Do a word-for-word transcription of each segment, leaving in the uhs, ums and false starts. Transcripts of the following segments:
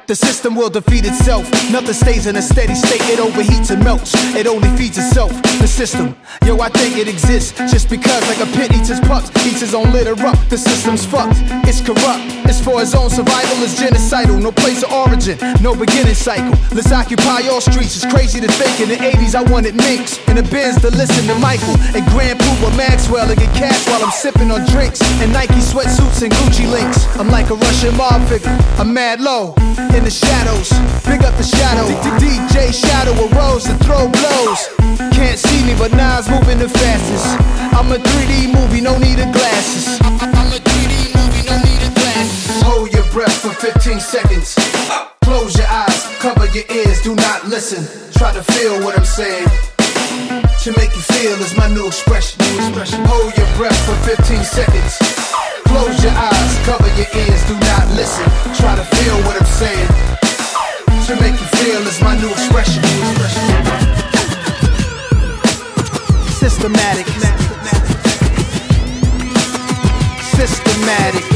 The system will defeat itself. Nothing stays in a steady state. It overheats and melts. It only feeds itself. The system, yo, I think it exists just because, like a pit eats his pups, eats his own litter up. The system's fucked. It's corrupt. It's for his own survival. It's genocidal. No place of origin. No beginning cycle. Let's occupy all streets. It's crazy to think in the eighties I wanted minks in the Benz to listen to Michael and Grand Poopa Maxwell and get cash while I'm sipping on drinks and Nike sweatsuits and Gucci links. I'm like a Russian mob figure. I'm mad low in the shadows. Big up the shadow. D J Shadow arose to throw blows. Can't see me, but Nas moving the fastest. I'm a three D movie, no need of glasses. I'm a three D movie, no need of glasses. Hold your breath for fifteen seconds. Close your eyes, cover your ears, do not listen. Try to feel what I'm saying. To make you feel is my new expression. Hold your breath for fifteen seconds. Close your eyes, cover your ears, do not listen. Try to feel what I'm saying. To make you feel is my new expression. Systematic. Systematic.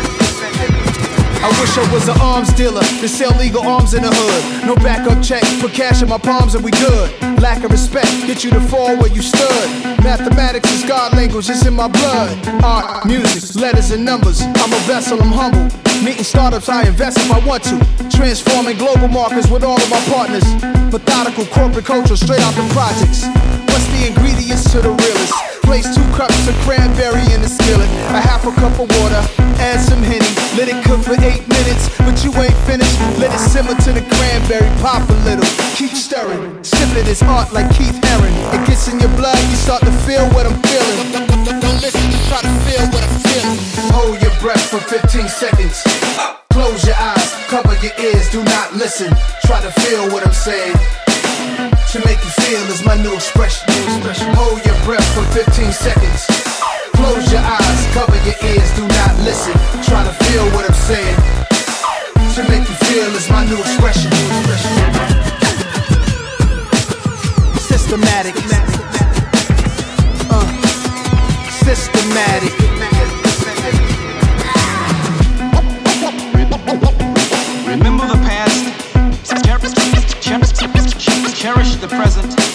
I wish I was an arms dealer to sell legal arms in the hood. No backup check, put cash in my palms and we good. Lack of respect, get you to fall where you stood. Mathematics is God language, it's in my blood. Art, music, letters and numbers. I'm a vessel, I'm humble. Meeting startups, I invest if I want to. Transforming global markets with all of my partners. Methodical corporate culture straight out the projects. What's the ingredients to the realest? Place two cups of cranberry in the skillet. A half a cup of water, add some Henny. Let it cook for eight minutes, but you ain't finished. Let it simmer to the cranberry, pop a little. Keep stirring, sipping is art like Keith Haring. It gets in your blood, you start to feel what I'm feeling. Don't, don't, don't listen, just try to feel what I'm feeling. Hold your breath for fifteen seconds. Close your eyes, cover your ears, do not listen. Try to feel what I'm saying. To make you feel is my new expression. Hold your breath for fifteen seconds. Close your eyes, cover your ears, do not listen. Try to feel what I'm saying. To make you feel is my new expression. Systematic. Uh, systematic. Remember the past, cherish the present.